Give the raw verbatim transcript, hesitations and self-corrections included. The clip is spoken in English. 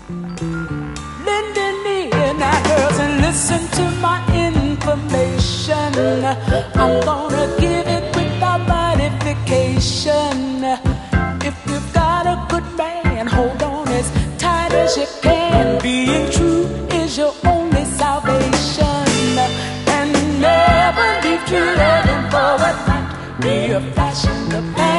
Lend an ear now, girls, and listen to my information. I'm gonna give it without modification. If you've got a good man, hold on as tight as you can. Being true is your only salvation. And never leave true loving for what might be a flash in the pan.